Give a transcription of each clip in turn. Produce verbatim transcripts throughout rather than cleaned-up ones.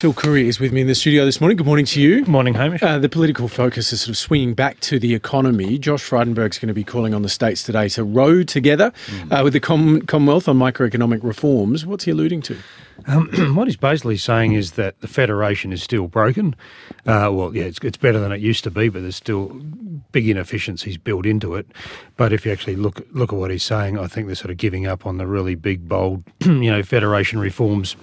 Phil Curry is with me in the studio this morning. Good morning to you. Morning, Hamish. Uh, the political focus is sort of swinging back to the economy. Josh Frydenberg's going to be calling on the states today to row together mm. uh, with the Com- Commonwealth on microeconomic reforms. What's he alluding to? Um, what he's basically saying is that the Federation is still broken. Uh, well, yeah, it's, it's better than it used to be, but there's still big inefficiencies built into it. But if you actually look look at what he's saying, I think they're sort of giving up on the really big, bold, you know, Federation reforms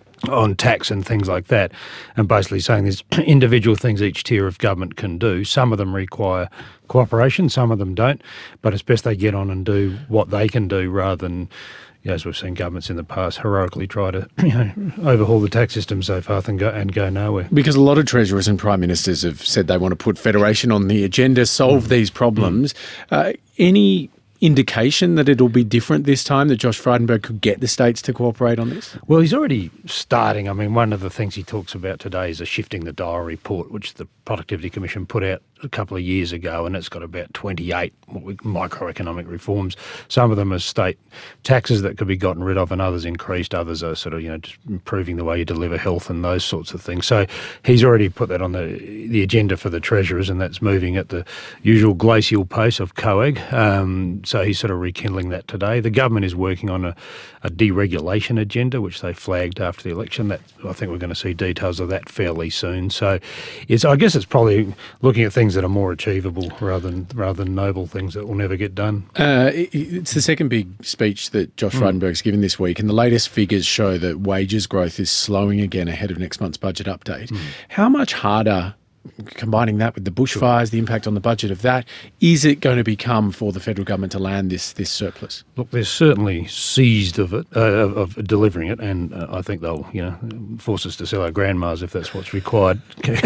on tax and things like that, and basically saying there's individual things each tier of government can do. Some of them require cooperation, some of them don't, but it's best they get on and do what they can do rather than, you know, as we've seen governments in the past heroically try to, you know, overhaul the tax system so far and go, and go nowhere. Because a lot of treasurers and prime ministers have said they want to put Federation on the agenda, solve mm. these problems. Mm. Uh, any indication that it'll be different this time, that Josh Frydenberg could get the states to cooperate on this? Well, he's already starting. I mean, one of the things he talks about today is a Shifting the Dial report, which the Productivity Commission put out a couple of years ago, and it's got about twenty-eight microeconomic reforms. Some of them are state taxes that could be gotten rid of and others increased. Others are sort of, you know, just improving the way you deliver health and those sorts of things. So he's already put that on the the agenda for the treasurers, and that's moving at the usual glacial pace of COAG. Um, so he's sort of rekindling that today. The government is working on a, a deregulation agenda, which they flagged after the election. That I think we're going to see details of that fairly soon. So it's, I guess it's probably looking at things that are more achievable rather than rather than noble things that will never get done. Uh, it's the second big speech that Josh mm. Frydenberg's given this week, and the latest figures show that wages growth is slowing again ahead of next month's budget update. Mm. How much harder, combining that with the bushfires, the impact on the budget of that, is it going to become for the federal government to land this this surplus? Look, they're certainly seized of it, uh, of, of delivering it, and uh, I think they'll, you know, force us to sell our grandmas if that's what's required.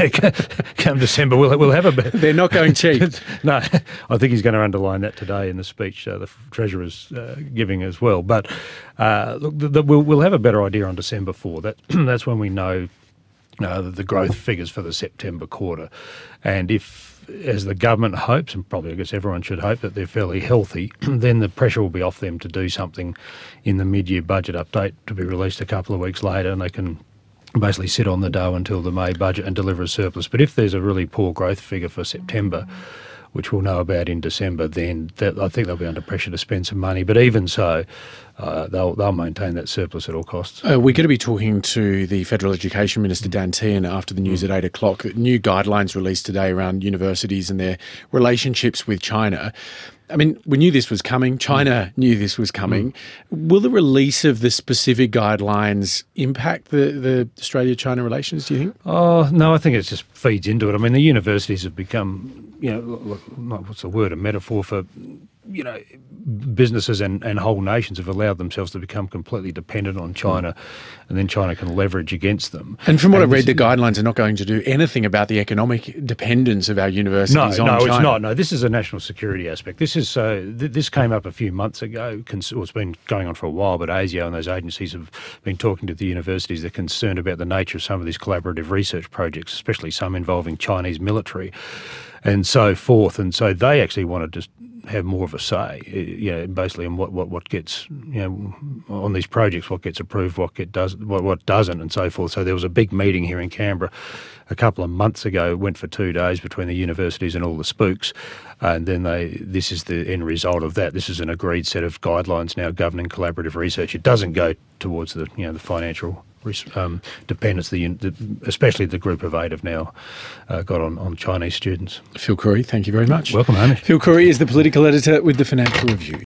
Come December, we'll we'll have a bit. They're not going cheap. No, I think he's going to underline that today in the speech uh, the Treasurer's uh, giving as well. But uh, look, the, the, we'll we'll have a better idea on December fourth. That that's when we know Uh, the growth figures for the September quarter. And if, as the government hopes, and probably I guess everyone should hope that they're fairly healthy, then the pressure will be off them to do something in the mid-year budget update to be released a couple of weeks later, and they can basically sit on the dough until the May budget and deliver a surplus. But if there's a really poor growth figure for September, which we'll know about in December, then that, I think they'll be under pressure to spend some money. But even so, uh, they'll they'll maintain that surplus at all costs. Uh, we're going to be talking to the Federal Education Minister, Dan Tehan, after the news mm. at eight o'clock. New guidelines released today around universities and their relationships with China. I mean, we knew this was coming. China mm. knew this was coming. Mm. Will the release of the specific guidelines impact the, the Australia-China relations, do you think? Oh, no, I think it just feeds into it. I mean, the universities have become, you know, what's the word, a metaphor for, you know, businesses and, and whole nations have allowed themselves to become completely dependent on China, mm. and then China can leverage against them. And from what and I read, the guidelines are not going to do anything about the economic dependence of our universities no, on no, China. No, it's not. No, this is a national security aspect. This is uh, th- this came up a few months ago. Cons- well, it's been going on for a while, but ASIO and those agencies have been talking to the universities. They're concerned about the nature of some of these collaborative research projects, especially some involving Chinese military and so forth. And so they actually want to just have more of a say, you know, basically on what, what, what gets, you know, on these projects, what gets approved, what get does, what, what doesn't, and so forth. So there was a big meeting here in Canberra a couple of months ago, went for two days between the universities and all the spooks, and then they, this is the end result of that. This is an agreed set of guidelines now governing collaborative research. It doesn't go towards the, you know, the financial Um, dependence, the, the, especially the group of eight have now uh, got on, on Chinese students. Phil Curry, thank you very much. Welcome, Hamish. Phil Curry is the political editor with the Financial Review.